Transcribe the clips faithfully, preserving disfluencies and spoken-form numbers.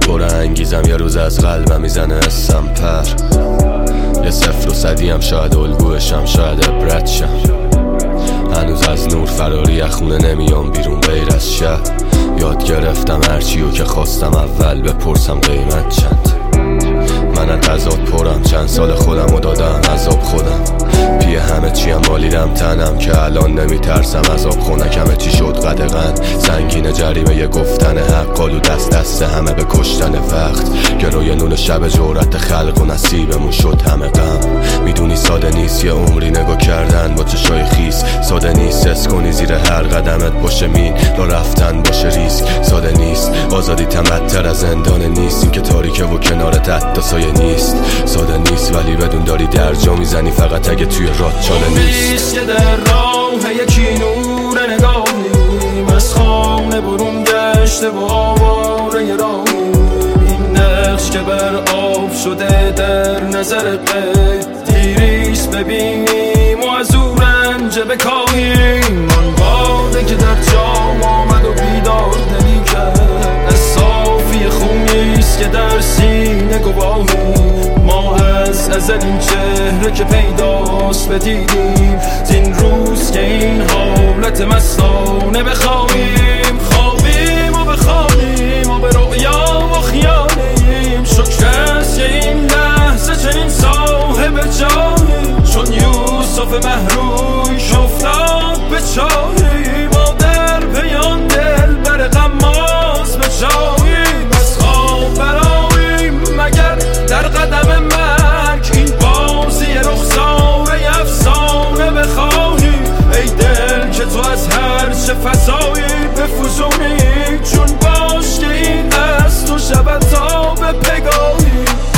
پر انگیزم یه روز از قلبم میزنه اسم پر. یه صفر و صدی هم شاید الگوشم، شاید عبرت شم. هنوز از نور فراری خونه نمیام بیرون غیر از شب. یاد گرفتم هرچیو که خواستم اول بپرسم قیمت چند. من از تضاد پرم، چند سال خودم و دادم عذاب خودم. پی همه چیم مالیدم تنم که الان نمیترسم عذاب خونکمه چی شد قدغن. سنگین جریمه یه گفتن حق، قالو دست دست همه به کشتن وقت. گروی نون شب جورت خلق و نصیبمون شد همه غم. میدونی ساده نیست یه عمری نگاه کردن با چشای خیس. ساده نیست حس کنی زیر هر قدمت باشه مین، را رفتن باشه ریسک. ساده نیست آزادی تمتر از زندان نیست، این که تاریکه و کنارت حتی سایه نیست. ساده نیست ولی بدون داری درجا میزنی فقط اگه توی راد چاله نیست. که در راه یکی نور نگاهیم، از خانه برون گشته و آواره راهیم. این نقش که بر آب شده در نظر غیب، دیریس ببینیم و از او رنج بکاهیم. آن باده که در جام آمد و بیدار دلی کرد، از صافی خونیست که در سینه گواهیم. ما از ازل این چهره که پیداست بدیدیم، زین روز که این حالت مستانه بخواهیم. خوابیم و بخوابیم و به رؤیا و خیالیم، شکر است که این لحظه چنین صاحب جاییم. چون یوسف مهروش افتاد به چاهی، ما در پیان دل بر غماز به جاییم. از خواب براییم مگر در قدم مرگ، این بازی رخساره افسانه بخواهی. ای دل که تو از هر چه فضایی بفزونی، چون باش که این از تو شب تا به پگاهی.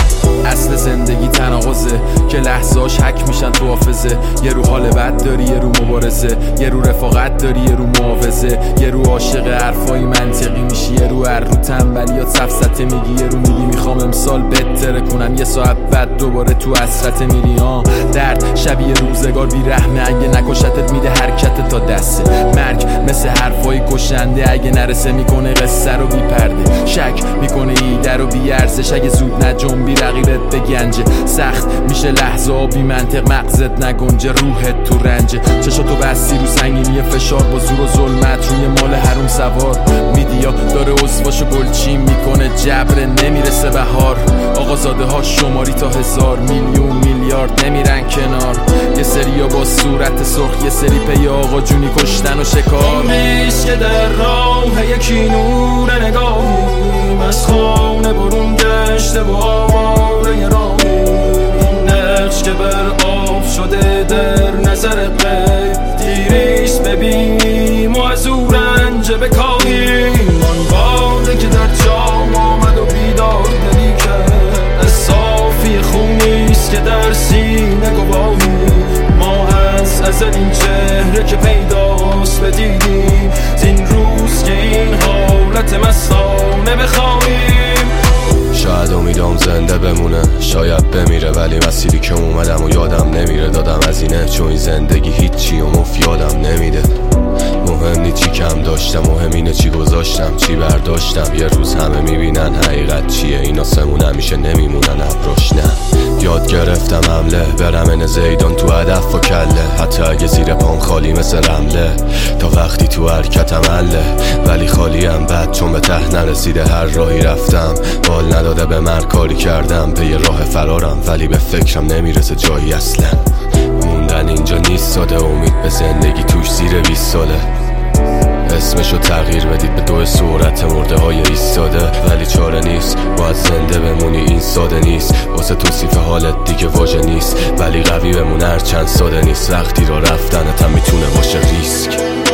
اصل زندگی تناقضه که لحظاش حک میشن تو حافظه. یه رو حال بد داری، یه رو مبارزه، یه رو رفاقت داری، یه رو محافظه. یه رو عاشق حرفای منطقی میشی، یه رو هر رو تنبلی یا سفسطه میگی. یه رو میگی میخوام امسال بهتره کنم، یه ساعت بعد دوباره تو حسرت میری. ها درد شبیه روزگار بی رحمه، اگه نکشتت میده حرکت تا دسته. مرگ مثل حرفای کشنده، اگه نرسه میکنه قصه رو بی پرده. شک میکنه ایده رو بی ارزش، اگه زود نجنبی رقیبت به گنجه. سخت میشه لحظه ها بی منطق، مغزت نگنجه روحت تو رنجه. چشاتو بستی رو سنگینی فشار، با زور و ظلمت روی مال حروم سوار. میدیا داره عضواشو گلچین میکنه، جبر نمیرسه بهار. آقازاده ها شماری تا هزار میلیون میلیارد نمیرن کنار. یه سری ها با صورت سرخ، یه سری پی آقا جونی کشتن و شکار. نیست که در راه یکی نور نگاهیم، از خانه برون گشته و آواره راهیم. این نقش که بر آب شده در نظر غیب، دیریس ببینیم و از او رنج بکاهیم. آن باده که در جام آمد و بیدار دلی کرد، از صافی خونیست که در سینه گواهیم. ما از ازل این چهره که پیداست بدیدیم، زین روز که این حالت مستانه بخواهیم. شاید امیدام زنده بمونه، شاید بمیره، ولی مسیری که اومدم و یادم نمیره. دادم از اینه چون این زندگی هیچی و مفیادم نمیده. مهم نی چی کم داشتم، مهم اینه چی گذاشتم، چی برداشتم. یه روز همه میبینن حقیقت چیه، این آسمون همیشه نمیمونن ابراش. نه یاد گرفتم حمله برم ان زیدان تو هدف و کله، حتی اگه زیر پام خالی مثل رمله. تا وقتی تو حرکتم حله، ولی خالیم بد چون به ته نرسیده. هر راهی رفتم بال نداده به من، کاری کردم به یه راه فرارم، ولی به فکرم نمیرسه جایی اصلا. موندن اینجا نیست ساده، امید به زندگی توش زیر بیست ساله. اسمشو تغییر بدید به دو صورت مرده های ایستاده، ولی چاره نیست باید زنده بمونی، این ساده نیست. واسه توصیف حالت دیگه واژه نیست، ولی قوی بمون هر چند ساده نیست. وقتی را رفتنت هم میتونه باشه ریسک.